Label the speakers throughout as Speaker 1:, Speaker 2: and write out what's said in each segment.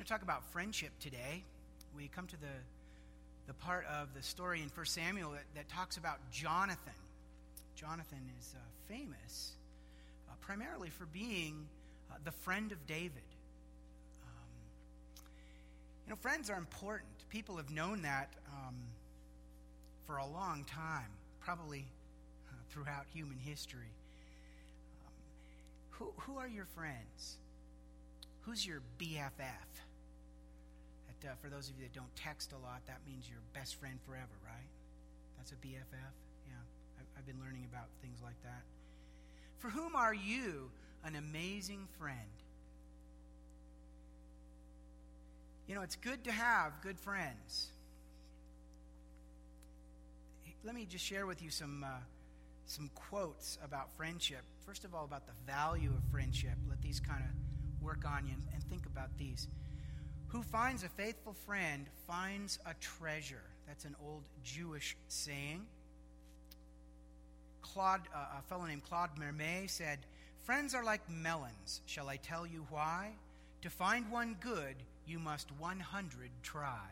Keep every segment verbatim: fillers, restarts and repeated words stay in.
Speaker 1: to talk about friendship today. We come to the the part of the story in First Samuel that, that talks about Jonathan. Jonathan is uh, famous uh, primarily for being uh, the friend of David. Um, you know, friends are important. People have known that um, for a long time, probably uh, throughout human history. Um, who who are your friends? Who's your B F F? That, uh, for those of you that don't text a lot, that means your best friend forever, right? That's a B F F? Yeah, I've, I've been learning about things like that. For whom are you an amazing friend? You know, it's good to have good friends. Let me just share with you some uh, some quotes about friendship. First of all, about the value of friendship. Let these kind of work on you and, and think about these. Who finds a faithful friend finds a treasure. That's an old Jewish saying. Claude, uh, a fellow named Claude Mermet said, "Friends are like melons. Shall I tell you why? To find one good, you must one hundred try."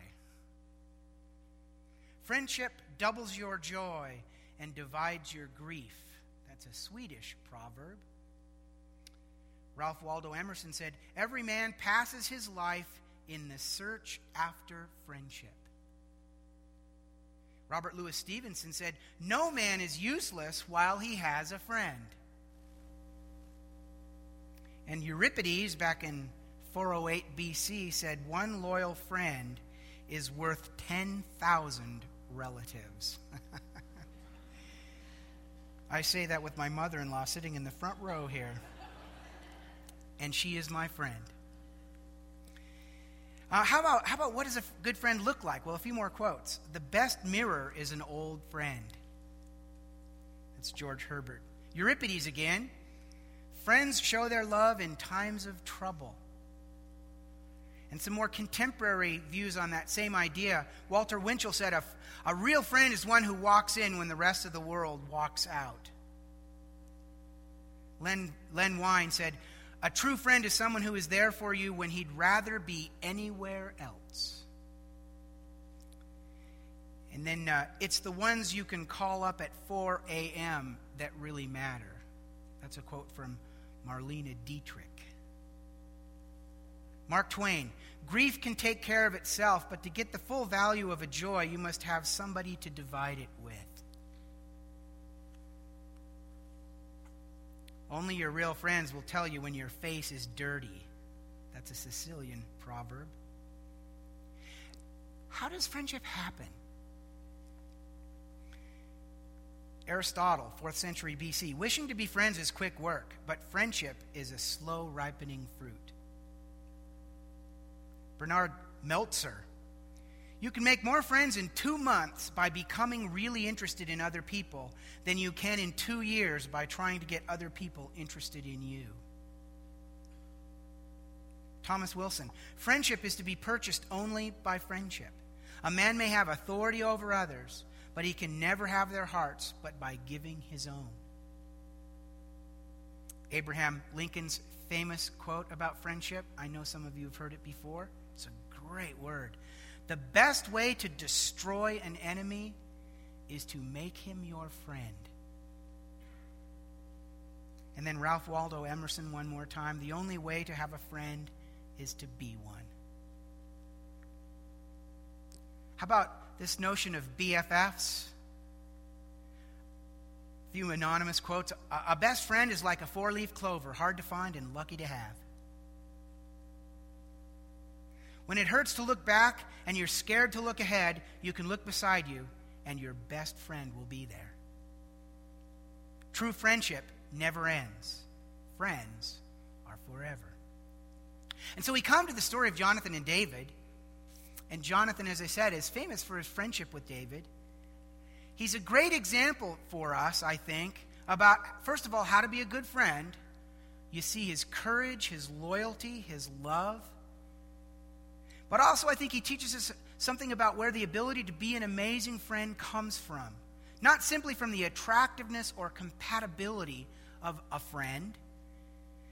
Speaker 1: Friendship doubles your joy and divides your grief. That's a Swedish proverb. Ralph Waldo Emerson said, "Every man passes his life in the search after friendship." Robert Louis Stevenson said, "No man is useless while he has a friend." And Euripides, back in four oh eight B C, said, "One loyal friend is worth ten thousand relatives." I say that with my mother-in-law sitting in the front row here. And she is my friend. Uh, how about how about what does a good friend look like? Well, a few more quotes. "The best mirror is an old friend." That's George Herbert. Euripides again. "Friends show their love in times of trouble." And some more contemporary views on that same idea. Walter Winchell said, a, a real friend is one who walks in when the rest of the world walks out. Len, Len Wein said, "A true friend is someone who is there for you when he'd rather be anywhere else." And then uh, it's the ones you can call up at four a.m. that really matter. That's a quote from Marlene Dietrich. Mark Twain, "Grief can take care of itself, but to get the full value of a joy, you must have somebody to divide it with." "Only your real friends will tell you when your face is dirty." That's a Sicilian proverb. How does friendship happen? Aristotle, fourth century B C, "Wishing to be friends is quick work, but friendship is a slow ripening fruit." Bernard Meltzer, "You can make more friends in two months by becoming really interested in other people than you can in two years by trying to get other people interested in you." Thomas Wilson, "Friendship is to be purchased only by friendship. A man may have authority over others, but he can never have their hearts but by giving his own." Abraham Lincoln's famous quote about friendship, I know some of you have heard it before. It's a great word. "The best way to destroy an enemy is to make him your friend." And then Ralph Waldo Emerson one more time, "The only way to have a friend is to be one." How about this notion of B F Fs? A few anonymous quotes. "A best friend is like a four-leaf clover, hard to find and lucky to have. When it hurts to look back and you're scared to look ahead, you can look beside you and your best friend will be there. True friendship never ends. Friends are forever." And so we come to the story of Jonathan and David. And Jonathan, as I said, is famous for his friendship with David. He's a great example for us, I think, about, first of all, how to be a good friend. You see his courage, his loyalty, his love. But also, I think he teaches us something about where the ability to be an amazing friend comes from. Not simply from the attractiveness or compatibility of a friend.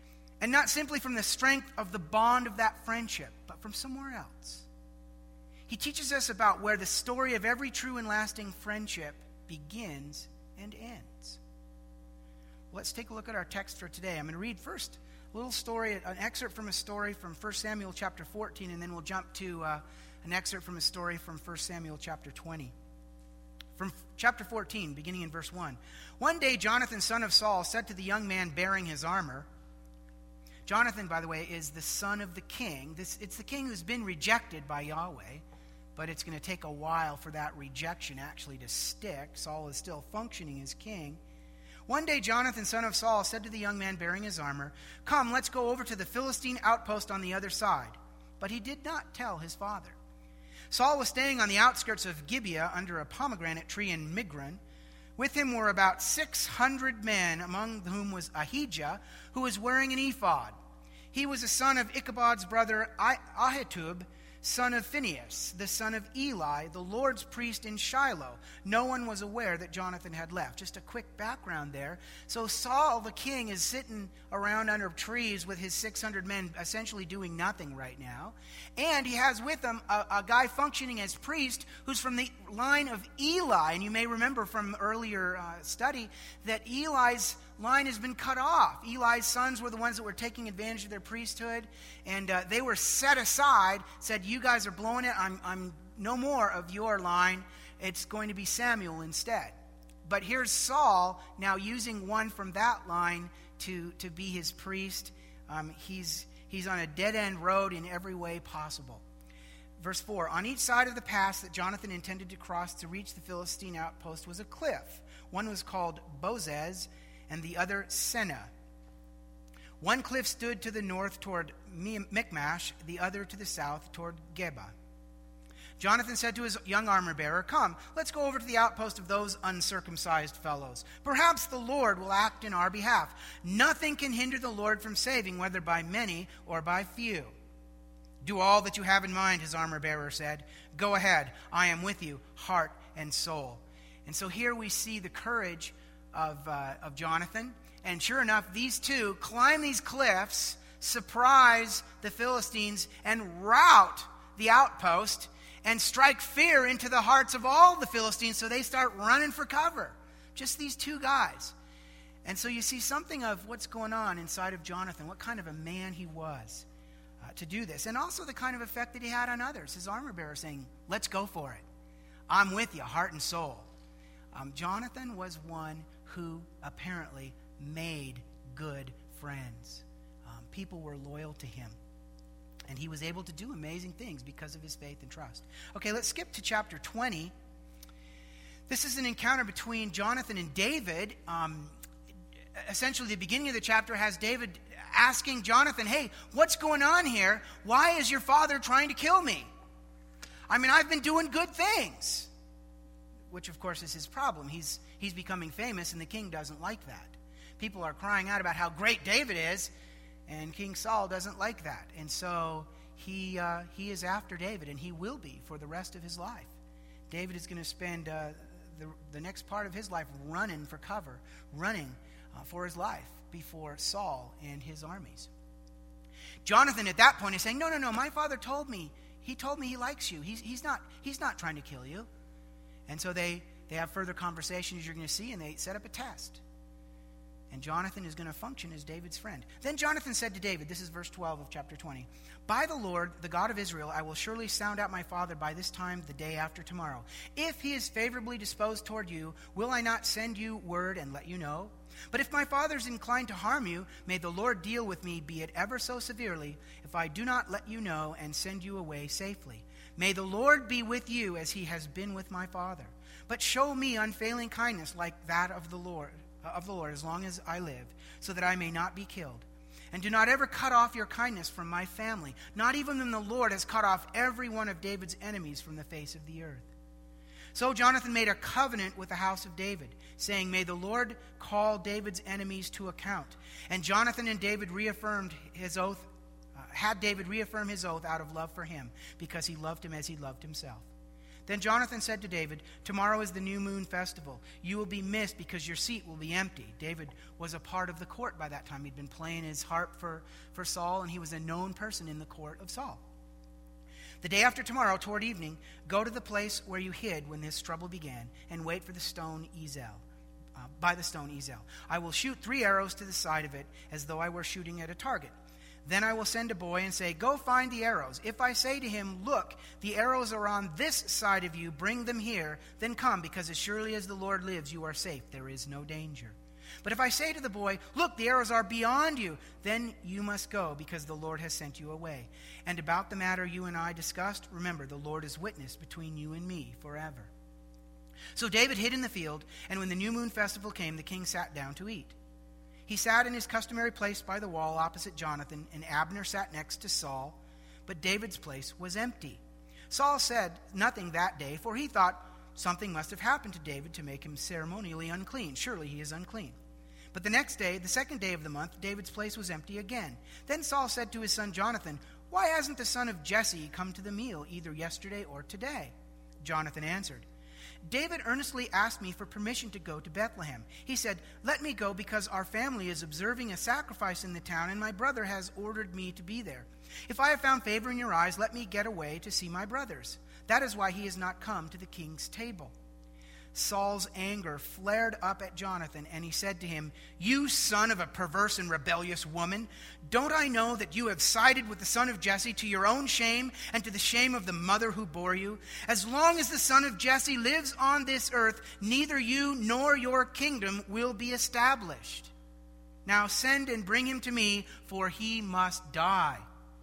Speaker 1: And not simply from the strength of the bond of that friendship, but from somewhere else. He teaches us about where the story of every true and lasting friendship begins and ends. Let's take a look at our text for today. I'm going to read first a little story, an excerpt from a story from First Samuel chapter fourteen, and then we'll jump to uh, an excerpt from a story from First Samuel chapter twenty. From chapter fourteen, beginning in verse one. One day Jonathan, son of Saul, said to the young man bearing his armor. Jonathan, by the way, is the son of the king. This, it's the king who's been rejected by Yahweh, but it's going to take a while for that rejection actually to stick. Saul is still functioning as king. One day Jonathan, son of Saul, said to the young man bearing his armor, "Come, let's go over to the Philistine outpost on the other side." But he did not tell his father. Saul was staying on the outskirts of Gibeah under a pomegranate tree in Migron. With him were about six hundred men, among whom was Ahijah, who was wearing an ephod. He was a son of Ichabod's brother Ahitub, son of Phinehas, the son of Eli, the Lord's priest in Shiloh. No one was aware that Jonathan had left. Just a quick background there. So Saul, the king, is sitting around under trees with his six hundred men, essentially doing nothing right now. And he has with him a, a guy functioning as priest who's from the line of Eli. And you may remember from earlier uh, study that Eli's line has been cut off. Eli's sons were the ones that were taking advantage of their priesthood, and uh, they were set aside, said, "You guys are blowing it. I'm, I'm no more of your line. It's going to be Samuel instead." But here's Saul now using one from that line to, to be his priest. Um, he's, he's on a dead-end road in every way possible. Verse four, on each side of the pass that Jonathan intended to cross to reach the Philistine outpost was a cliff. One was called Bozez, and the other Seneh. One cliff stood to the north toward Michmash, the other to the south toward Geba. Jonathan said to his young armor-bearer, "Come, let's go over to the outpost of those uncircumcised fellows. Perhaps the Lord will act in our behalf. Nothing can hinder the Lord from saving, whether by many or by few." "Do all that you have in mind," his armor-bearer said. "Go ahead, I am with you, heart and soul." And so here we see the courage of, uh, of Jonathan. And sure enough, these two climb these cliffs, surprise the Philistines, and rout the outpost, and strike fear into the hearts of all the Philistines, so they start running for cover. Just these two guys. And so you see something of what's going on inside of Jonathan, what kind of a man he was uh, to do this. And also the kind of effect that he had on others. His armor-bearer saying, "Let's go for it. I'm with you, heart and soul." Um, Jonathan was one who apparently made good friends. Um, people were loyal to him. And he was able to do amazing things because of his faith and trust. Okay, let's skip to chapter twenty. This is an encounter between Jonathan and David. Um, essentially, the beginning of the chapter has David asking Jonathan, "Hey, what's going on here? Why is your father trying to kill me? I mean, I've been doing good things." Which, of course, is his problem. He's, he's becoming famous, and the king doesn't like that. People are crying out about how great David is, and King Saul doesn't like that. And so he, uh, he is after David, and he will be for the rest of his life. David is going to spend uh, the, the next part of his life running for cover, running uh, for his life before Saul and his armies. Jonathan at that point is saying, no, no, no, my father told me, he told me he likes you. He's, he's, not, he's not trying to kill you. And so they, they have further conversations you're going to see, and they set up a test. And Jonathan is going to function as David's friend. Then Jonathan said to David, this is verse twelve of chapter twenty, "By the Lord, the God of Israel, I will surely sound out my father by this time the day after tomorrow. If he is favorably disposed toward you, will I not send you word and let you know? But if my father is inclined to harm you, may the Lord deal with me, be it ever so severely, if I do not let you know and send you away safely. May the Lord be with you as he has been with my father. But show me unfailing kindness like that of the Lord, of the Lord, as long as I live, so that I may not be killed. And do not ever cut off your kindness from my family, not even when the Lord has cut off every one of David's enemies from the face of the earth." So Jonathan made a covenant with the house of David, saying, "May the Lord call David's enemies to account." And Jonathan and David reaffirmed his oath, uh, had David reaffirm his oath out of love for him, because he loved him as he loved himself. Then Jonathan said to David, "Tomorrow is the new moon festival. You will be missed because your seat will be empty." David was a part of the court by that time. He'd been playing his harp for, for Saul, and he was a known person in the court of Saul. "The day after tomorrow, toward evening, go to the place where you hid when this trouble began, and wait for the stone Ezel, uh, by the stone Ezel. I will shoot three arrows to the side of it, as though I were shooting at a target. Then I will send a boy and say, 'Go find the arrows.' If I say to him, 'Look, the arrows are on this side of you, bring them here,' then come, because as surely as the Lord lives, you are safe. There is no danger. But if I say to the boy, 'Look, the arrows are beyond you,' then you must go, because the Lord has sent you away. And about the matter you and I discussed, remember, the Lord is witness between you and me forever." So David hid in the field, and when the new moon festival came, the king sat down to eat. He sat in his customary place by the wall opposite Jonathan, and Abner sat next to Saul, but David's place was empty. Saul said nothing that day, for he thought something must have happened to David to make him ceremonially unclean. Surely he is unclean. But the next day, the second day of the month, David's place was empty again. Then Saul said to his son Jonathan, "Why hasn't the son of Jesse come to the meal either yesterday or today?" Jonathan answered, "David earnestly asked me for permission to go to Bethlehem. He said, 'Let me go because our family is observing a sacrifice in the town, and my brother has ordered me to be there. If I have found favor in your eyes, let me get away to see my brothers.' That is why he has not come to the king's table." Saul's anger flared up at Jonathan, and he said to him, "You son of a perverse and rebellious woman, don't I know that you have sided with the son of Jesse to your own shame and to the shame of the mother who bore you? As long as the son of Jesse lives on this earth, neither you nor your kingdom will be established. Now send and bring him to me, for he must die."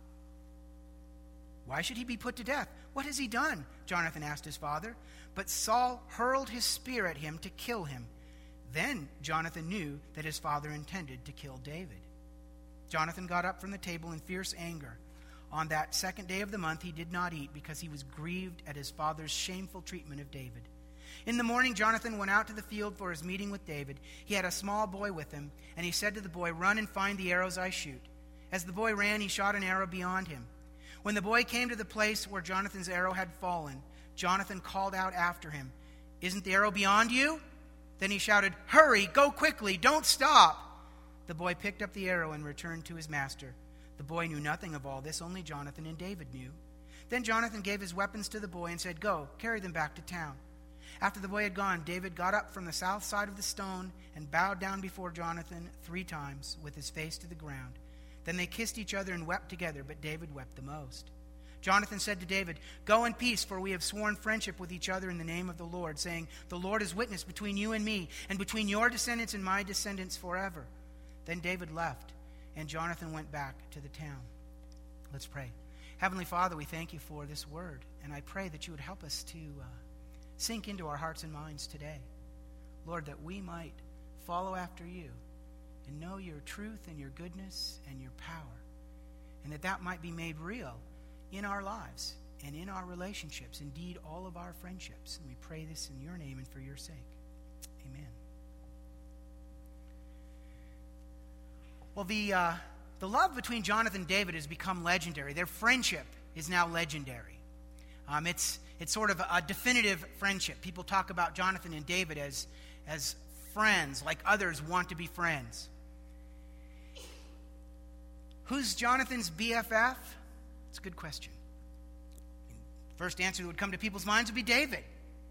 Speaker 1: "Why should he be put to death? What has he done?" Jonathan asked his father. But Saul hurled his spear at him to kill him. Then Jonathan knew that his father intended to kill David. Jonathan got up from the table in fierce anger. On that second day of the month he did not eat, because he was grieved at his father's shameful treatment of David. In the morning Jonathan went out to the field for his meeting with David. He had a small boy with him, and he said to the boy, "Run and find the arrows I shoot." As the boy ran, he shot an arrow beyond him. When the boy came to the place where Jonathan's arrow had fallen, Jonathan called out after him, "Isn't the arrow beyond you?" Then he shouted, "Hurry, go quickly, don't stop." The boy picked up the arrow and returned to his master. The boy knew nothing of all this, only Jonathan and David knew. Then Jonathan gave his weapons to the boy and said, "Go, carry them back to town." After the boy had gone, David got up from the south side of the stone and bowed down before Jonathan three times with his face to the ground. Then they kissed each other and wept together, but David wept the most. Jonathan said to David, "Go in peace, for we have sworn friendship with each other in the name of the Lord, saying, 'The Lord is witness between you and me, and between your descendants and my descendants forever.'" Then David left, and Jonathan went back to the town. Let's pray. Heavenly Father, we thank you for this word, and I pray that you would help us to uh, sink into our hearts and minds today. Lord, that we might follow after you and know your truth and your goodness and your power, and that that might be made real in our lives and in our relationships, indeed all of our friendships. And we pray this in your name and for your sake. Amen. Well, the uh, the love between Jonathan and David has become legendary. Their friendship is now legendary. Um, it's it's sort of a, a definitive friendship. People talk about Jonathan and David as as friends, like others want to be friends. Who's Jonathan's B F F? It's a good question. First answer that would come to people's minds would be David.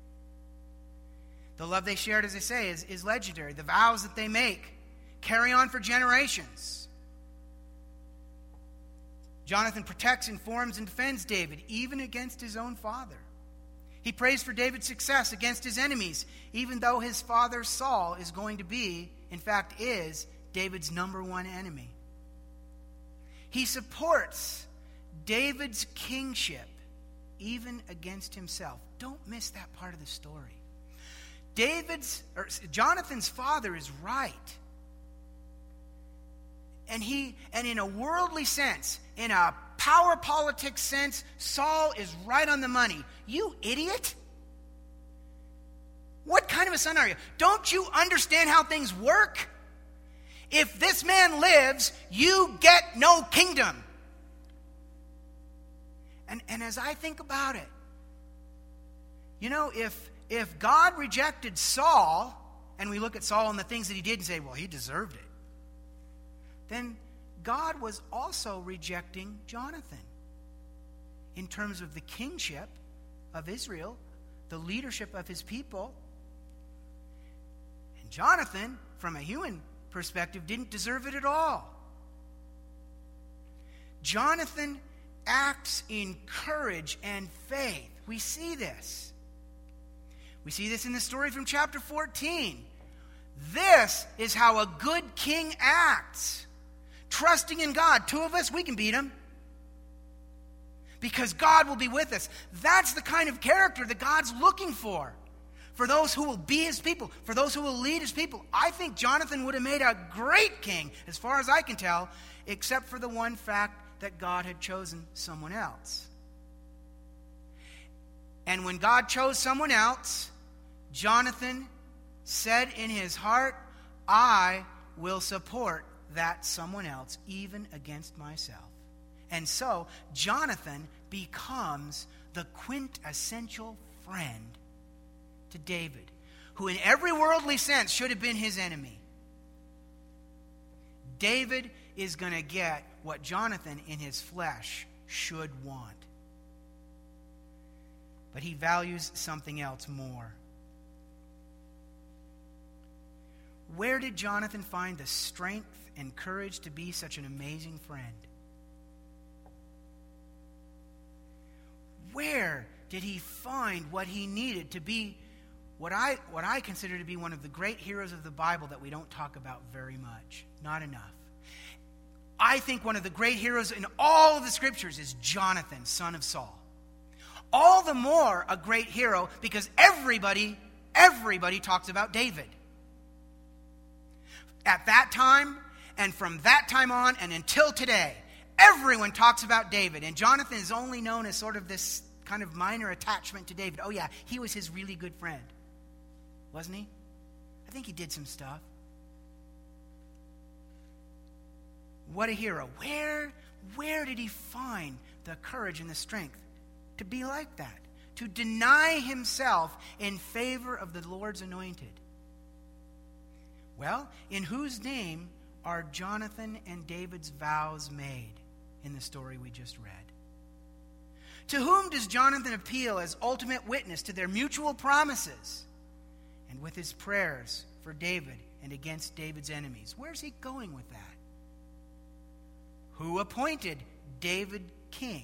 Speaker 1: The love they shared, as I say, is, is legendary. The vows that they make carry on for generations. Jonathan protects, informs, and defends David, even against his own father. He prays for David's success against his enemies, even though his father Saul is going to be, in fact is, David's number one enemy. He supports David's kingship, even against himself. Don't miss that part of the story. David's, or Jonathan's father is right. And he, and in a worldly sense, in a power politics sense, Saul is right on the money. You idiot! What kind of a son are you? Don't you understand how things work? If this man lives, you get no kingdom. And, and as I think about it, You know, if if God rejected Saul, and we look at Saul and the things that he did and say, well, he deserved it, then God was also rejecting Jonathan in terms of the kingship of Israel, the leadership of his people. And Jonathan, from a human perspective, didn't deserve it at all. Jonathan acts in courage and faith. We see this. We see this in the story from chapter fourteen. This is how a good king acts. Trusting in God. Two of us, we can beat him. Because God will be with us. That's the kind of character that God's looking for. For those who will be his people. For those who will lead his people. I think Jonathan would have made a great king, as far as I can tell, except for the one fact that God had chosen someone else. And when God chose someone else, Jonathan said in his heart, I will support that someone else, even against myself. And so, Jonathan becomes the quintessential friend to David, who in every worldly sense should have been his enemy. David is going to get what Jonathan in his flesh should want. But he values something else more. Where did Jonathan find the strength and courage to be such an amazing friend? Where did he find what he needed to be what I what I consider to be one of the great heroes of the Bible that we don't talk about very much? Not enough. I think one of the great heroes in all of the scriptures is Jonathan, son of Saul. All the more a great hero because everybody, everybody talks about David. At that time, and from that time on, and until today, everyone talks about David. And Jonathan is only known as sort of this kind of minor attachment to David. Oh yeah, he was his really good friend. Wasn't he? I think he did some stuff. What a hero. Where, where did he find the courage and the strength to be like that? To deny himself in favor of the Lord's anointed? Well, in whose name are Jonathan and David's vows made in the story we just read? To whom does Jonathan appeal as ultimate witness to their mutual promises and with his prayers for David and against David's enemies? Where's he going with that? Who appointed David king?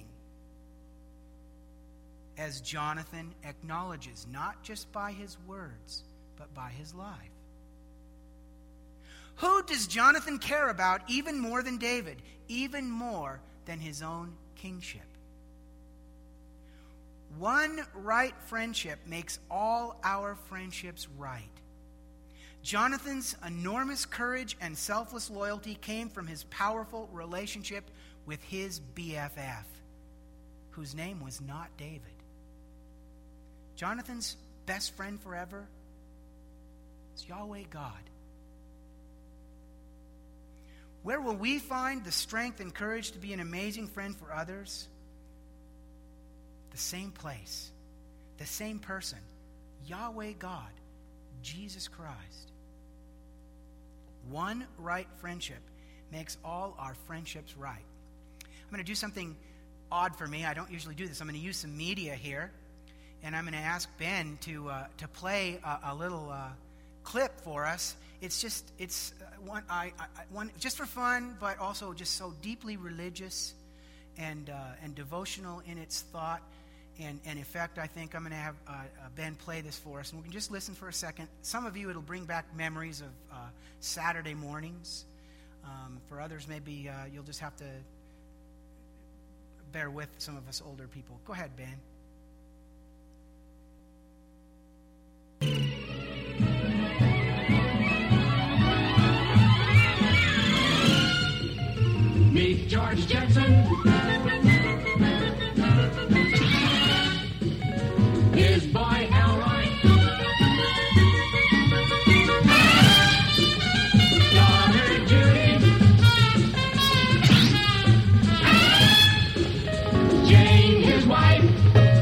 Speaker 1: As Jonathan acknowledges, not just by his words, but by his life. Who does Jonathan care about even more than David, even more than his own kingship? One right friendship makes all our friendships right. Jonathan's enormous courage and selfless loyalty came from his powerful relationship with his B F F, whose name was not David. Jonathan's best friend forever is Yahweh God. Where will we find the strength and courage to be an amazing friend for others? The same place, the same person, Yahweh God, Jesus Christ. One right friendship makes all our friendships right. I'm going to do something odd for me. I don't usually do this. I'm going to use some media here, and I'm going to ask Ben to uh, to play a, a little uh, clip for us. It's just it's uh, one I, I one just for fun, but also just so deeply religious and uh, and devotional in its thought and, and effect. I think I'm going to have uh, uh, Ben play this for us, and we can just listen for a second. Some of you, it'll bring back memories of uh, Saturday mornings. Um, for others, maybe uh, you'll just have to bear with some of us older people. Go ahead, Ben.
Speaker 2: Meet George Jetson. His boy Elroy. Daughter Judy. Jane, his wife.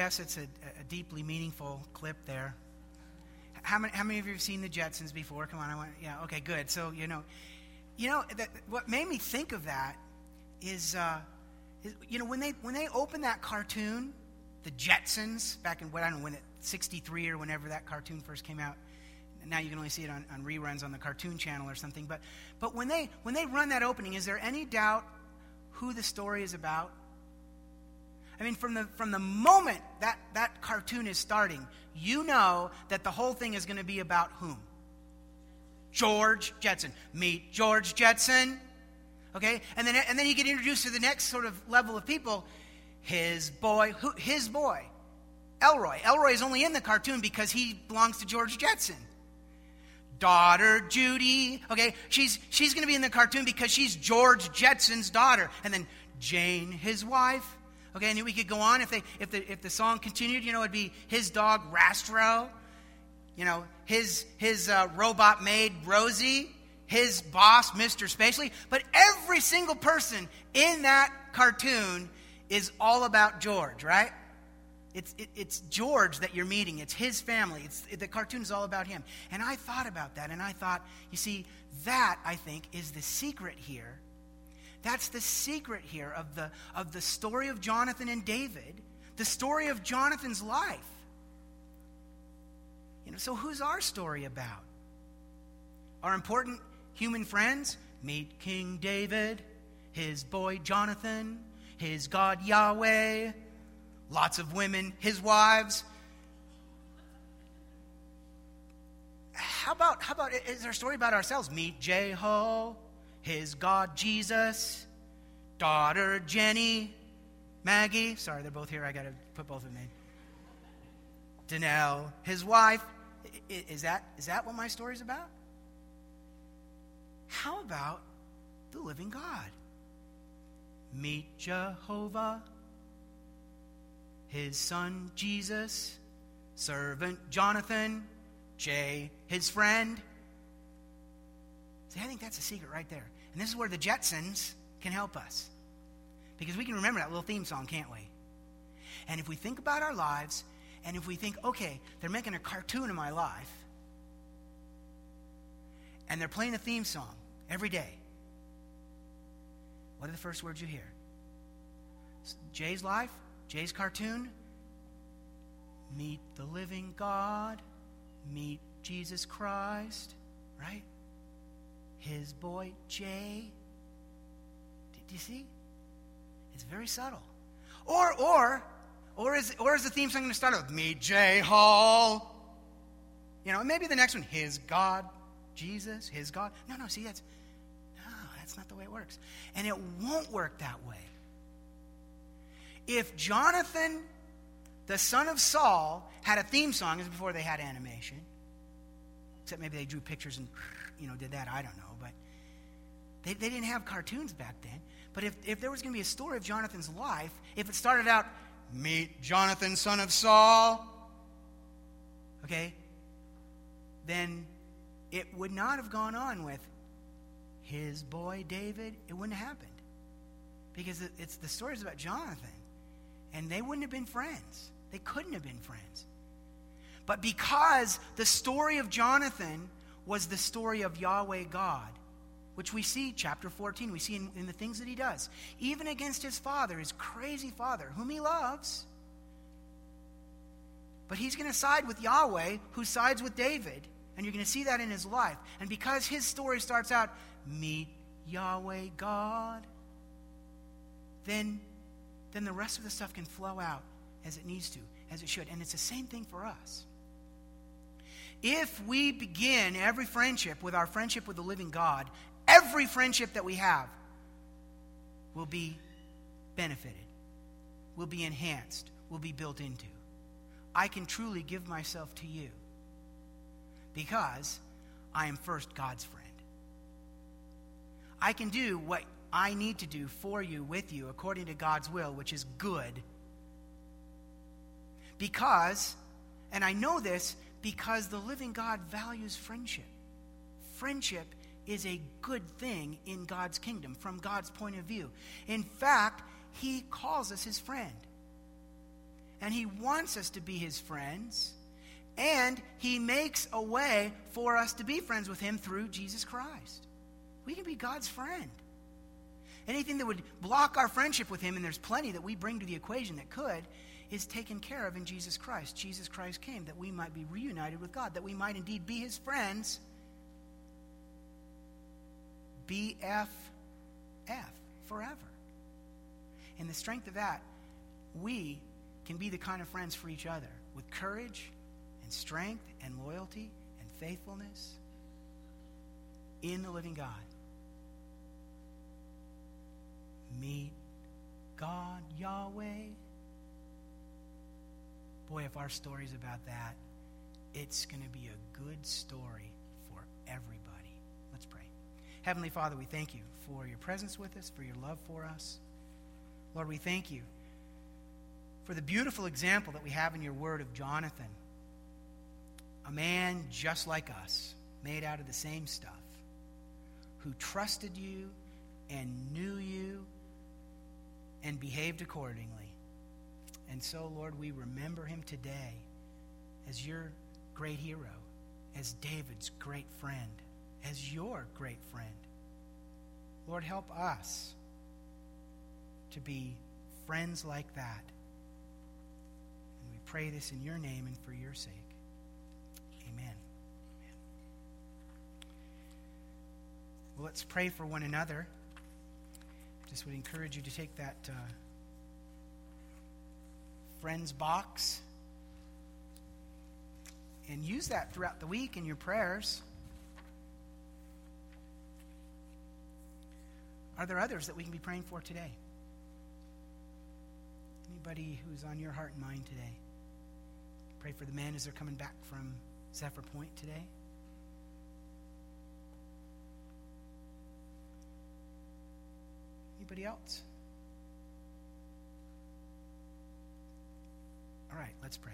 Speaker 1: yes, it's a, a deeply meaningful clip there. How many, how many of you have seen the Jetsons before? Come on, I want, yeah, okay, good. So, you know, you know, that, what made me think of that is, uh, is, you know, when they when they opened that cartoon, the Jetsons, back in, what, I don't know, when it, sixty-three or whenever that cartoon first came out. Now you can only see it on, on reruns on the Cartoon Channel or something. But but when they when they run that opening, is there any doubt who the story is about? I mean, from the from the moment that, that cartoon is starting, you know that the whole thing is going to be about whom? George Jetson. Meet George Jetson. Okay? And then and then you get introduced to the next sort of level of people. His boy, who, his boy, Elroy. Elroy is only in the cartoon because he belongs to George Jetson. Daughter Judy, okay, she's she's going to be in the cartoon because she's George Jetson's daughter. And then Jane, his wife, okay, and we could go on if they if the if the song continued, you know, it'd be his dog Rastro, you know, his his uh, robot maid Rosie, his boss Mister Spacely. But every single person in that cartoon is all about George, right? It's it, it's George that you're meeting. It's his family. It's it, the cartoon is all about him. And I thought about that, and I thought, you see, that I think is the secret here. That's the secret here of the of the story of Jonathan and David, the story of Jonathan's life. You know, so who's our story about? Our important human friends? Meet King David, his boy Jonathan, his God Yahweh. Lots of women, his wives. How about, how about, is there a story about ourselves? Meet Jeho, his God Jesus, daughter Jenny, Maggie. Sorry, they're both here. I got to put both of them in. Danelle, his wife. Is that, is that what my story's about? How about the living God? Meet Jehovah, his son Jesus, servant Jonathan, Jay, his friend. See, I think that's a secret right there. And this is where the Jetsons can help us. Because we can remember that little theme song, can't we? And if we think about our lives, and if we think, okay, they're making a cartoon of my life, and they're playing a theme song every day, what are the first words you hear? Jay's life? Jay's cartoon, meet the living God, meet Jesus Christ, right? His boy Jay. Do, do you see? It's very subtle. Or, or, or is or is the theme song going to start with meet Jay Hall? You know, and maybe the next one, his God, Jesus, his God. No, no, see, that's no, that's not the way it works, and it won't work that way. If Jonathan, the son of Saul, had a theme song, this is before they had animation, except maybe they drew pictures and, you know, did that, I don't know, but they, they didn't have cartoons back then. But if, if there was going to be a story of Jonathan's life, if it started out, meet Jonathan, son of Saul, okay, then it would not have gone on with his boy David. It wouldn't have happened. Because it, it's the story's about Jonathan. And they wouldn't have been friends. They couldn't have been friends. But because the story of Jonathan was the story of Yahweh God, which we see, chapter fourteen, we see in, in the things that he does, even against his father, his crazy father, whom he loves. But he's going to side with Yahweh, who sides with David. And you're going to see that in his life. And because his story starts out, meet Yahweh God, then then the rest of the stuff can flow out as it needs to, as it should. And it's the same thing for us. If we begin every friendship with our friendship with the living God, every friendship that we have will be benefited, will be enhanced, will be built into. I can truly give myself to you because I am first God's friend. I can do what I need to do for you, with you, according to God's will, which is good. Because, and I know this, because the living God values friendship. Friendship is a good thing in God's kingdom, from God's point of view. In fact, he calls us his friend. and he wants us to be his friends, and he makes a way for us to be friends with him through Jesus Christ. We can be God's friend. Anything that would block our friendship with him, and there's plenty that we bring to the equation that could, is taken care of in Jesus Christ. Jesus Christ came that we might be reunited with God, that we might indeed be his friends. B F F, forever. In the strength of that, we can be the kind of friends for each other with courage and strength and loyalty and faithfulness in the living God. Meet God, Yahweh. Boy, if our story's about that, it's going to be a good story for everybody. Let's pray. Heavenly Father, we thank you for your presence with us, for your love for us. Lord, we thank you for the beautiful example that we have in your word of Jonathan, a man just like us, made out of the same stuff, who trusted you and knew you and behaved accordingly. And so, Lord, we remember him today as your great hero, as David's great friend, as your great friend. Lord, help us to be friends like that. And we pray this in your name and for your sake. Amen. Amen. Well, let's pray for one another. Just would encourage you to take that uh, friends box and use that throughout the week in your prayers. Are there others that we can be praying for today? Anybody who's on your heart and mind today? Pray for the men as they're coming back from Zephyr Point today. Anybody else? All right, let's pray.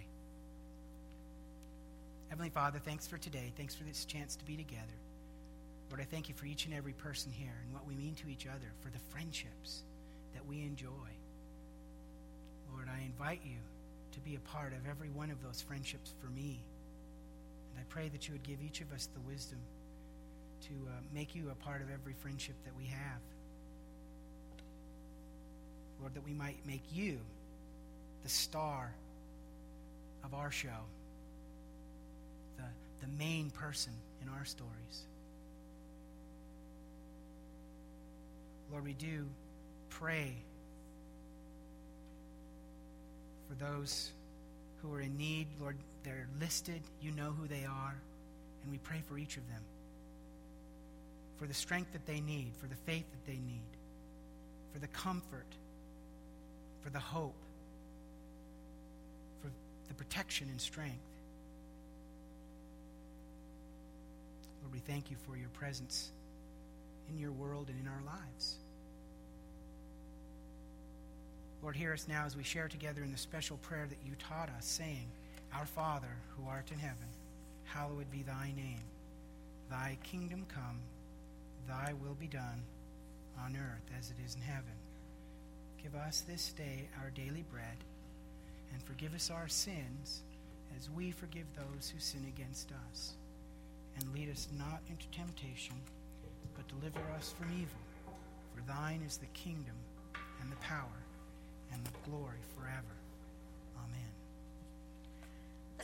Speaker 1: Heavenly Father, thanks for today. Thanks for this chance to be together. Lord, I thank you for each and every person here and what we mean to each other, for the friendships that we enjoy. Lord, I invite you to be a part of every one of those friendships for me. And I pray that you would give each of us the wisdom to uh, make you a part of every friendship that we have. Lord, that we might make you the star of our show, the, the main person in our stories. Lord, we do pray for those who are in need. Lord, they're listed. You know who they are. And we pray for each of them, for the strength that they need, for the faith that they need, for the comfort, for the hope, for the protection and strength. Lord, we thank you for your presence in your world and in our lives. Lord, hear us now as we share together in the special prayer that you taught us, saying, Our Father, who art in heaven, hallowed be thy name. Thy kingdom come, thy will be done, on earth as it is in heaven. Give us this day our daily bread, and forgive us our sins as we forgive those who sin against us. And lead us not into temptation, but deliver us from evil. For thine is the kingdom and the power and the glory forever. Amen.